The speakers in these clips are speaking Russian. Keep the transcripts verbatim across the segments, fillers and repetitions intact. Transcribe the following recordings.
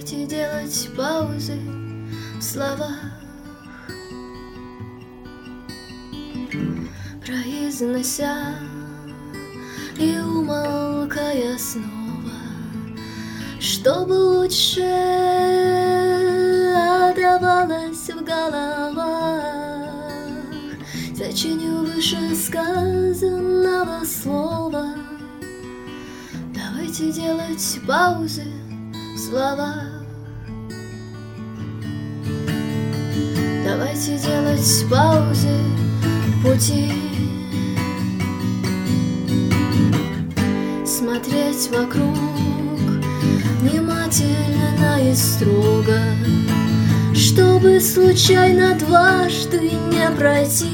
Давайте делать паузы в словах, произнося и умолкая снова, чтобы лучше отдавалось в головах. Зачиню вышесказанного слова. Давайте делать паузы в словах. Давайте делать паузы в пути. Смотреть вокруг внимательно и строго, чтобы случайно дважды не пройти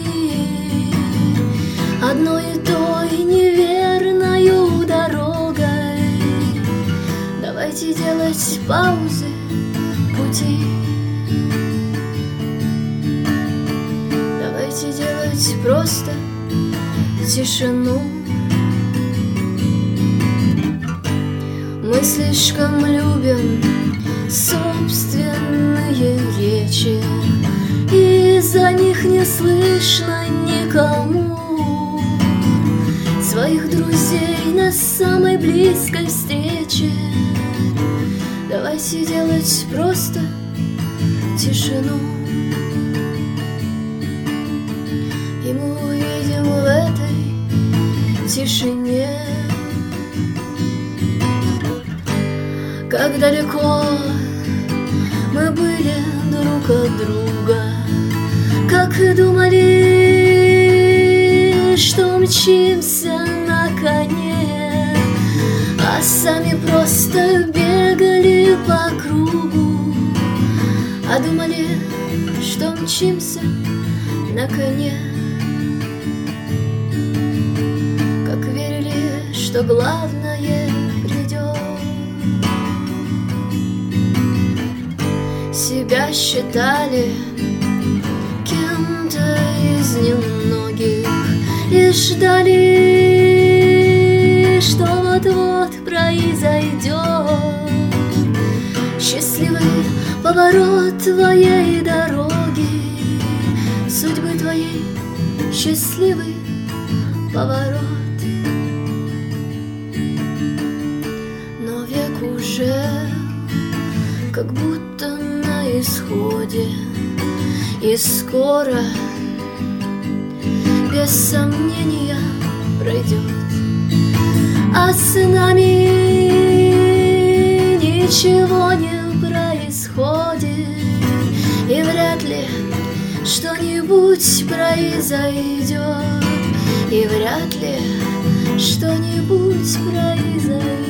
одной и той неверною дорогой. Давайте делать паузы в пути. Давайте делать просто тишину. Мы слишком любим собственные речи, и за них не слышно никому своих друзей на самой близкой встрече. Давайте делать просто тишину, и мы увидим в этой тишине, как далеко мы были друг от друга, как и думали, что мчимся на коне, а сами просто бегали по кругу, а думали, что мчимся на коне, как верили, что главное придет. Себя считали кем-то из немногих и ждали, что вот-вот произойдет счастливый поворот твоей дороги, судьбы твоей счастливый поворот. Но век уже как будто на исходе, и скоро, без сомнения, пройдет. А с нами ничего не происходит, и вряд ли что-нибудь произойдет, и вряд ли что-нибудь произойдет.